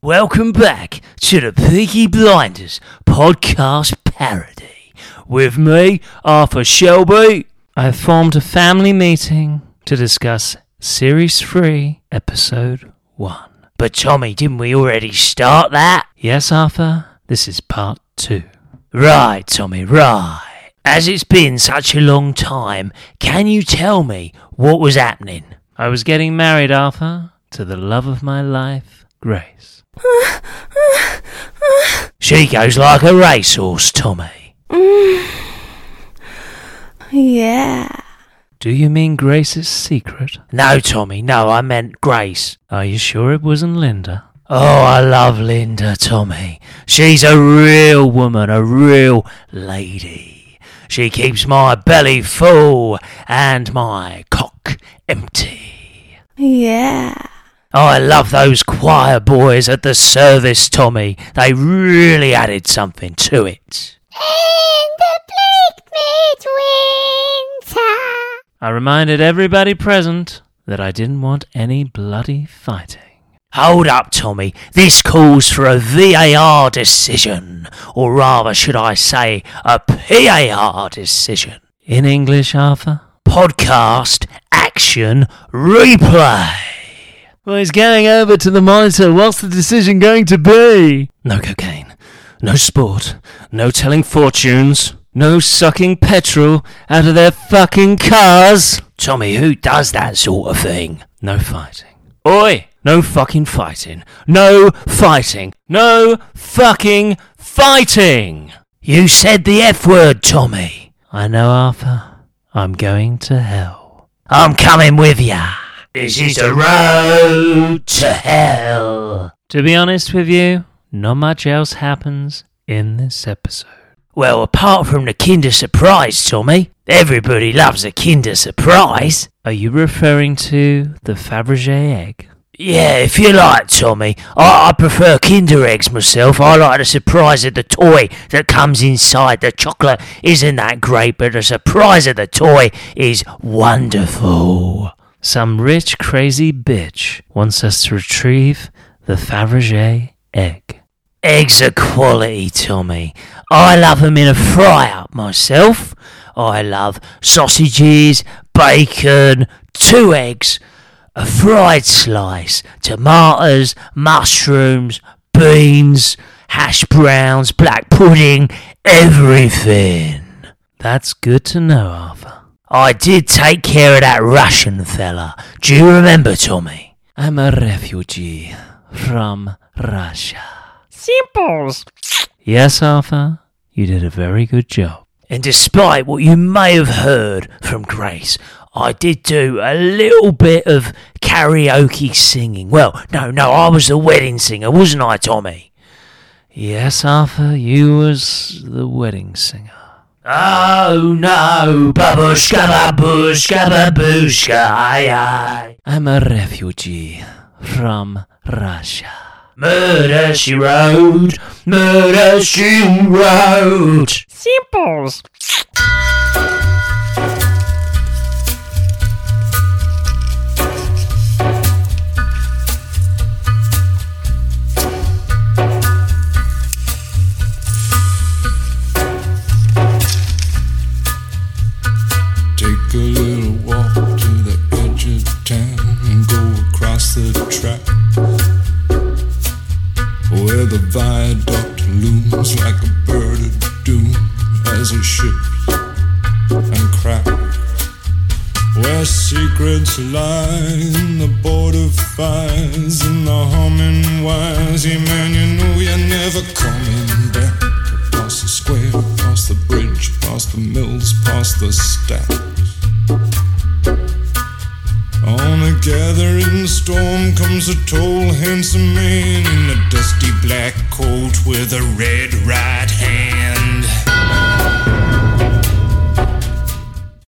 Welcome back to the Peaky Blinders podcast parody. With me, Arthur Shelby. I've formed a family meeting to discuss Series 3, Episode 1. But Tommy, didn't we already start that? Yes, Arthur, this is part 2. Right, Tommy, right. As it's been such a long time, can you tell me what was happening? I was getting married, Arthur, to the love of my life, Grace. She goes like a racehorse, Tommy. Yeah. Do you mean Grace's secret? No, Tommy, no, I meant Grace. Are you sure it wasn't Linda? Oh, I love Linda, Tommy. She's a real woman, a real lady. She keeps my belly full and my cock empty. Yeah. Oh, I love those choir boys at the service, Tommy. They really added something to it. And the bleak midwinter. I reminded everybody present that I didn't want any bloody fighting. Hold up, Tommy. This calls for a VAR decision. Or rather, should I say, a PAR decision. In English, Arthur? Podcast Action Replay. Well, he's going over to the monitor. What's the decision going to be? No cocaine, no sport, no telling fortunes, no sucking petrol out of their fucking cars. Tommy, who does that sort of thing? No fighting. Oi! No fucking fighting. No fighting. No fucking fighting! You said the F word, Tommy. I know, Arthur. I'm going to hell. I'm coming with ya. This is the road to hell. To be honest with you, not much else happens in this episode. Well, apart from the Kinder Surprise, Tommy. Everybody loves a Kinder Surprise. Are you referring to the Fabergé egg? Yeah, if you like, Tommy. I prefer Kinder eggs myself. I like the surprise of the toy that comes inside. The chocolate isn't that great, but the surprise of the toy is wonderful. Some rich, crazy bitch wants us to retrieve the Fabergé egg. Eggs are quality, Tommy. I love them in a fry-up myself. I love sausages, bacon, 2 eggs, a fried slice, tomatoes, mushrooms, beans, hash browns, black pudding, everything. That's good to know, Arthur. I did take care of that Russian fella. Do you remember, Tommy? I'm a refugee from Russia. Simples. Yes, Arthur, you did a very good job. And despite what you may have heard from Grace, I did do a little bit of karaoke singing. Well, no, I was the wedding singer, wasn't I, Tommy? Yes, Arthur, you was the wedding singer. Oh no, babushka, babushka, babushka, aye. I'm a refugee from Russia. Murder she wrote, murder she wrote. Simples. Take a little walk to the edge of town and go across the track where the viaduct looms like a bird of doom as it shifts and cracks, where secrets lie in the border fires and the humming wires. Yeah, man, you know you're never coming back. Across the square, across the bridge, past the mills, past the stacks. On a gathering storm comes a tall, handsome man in a dusty black coat with a red right hand.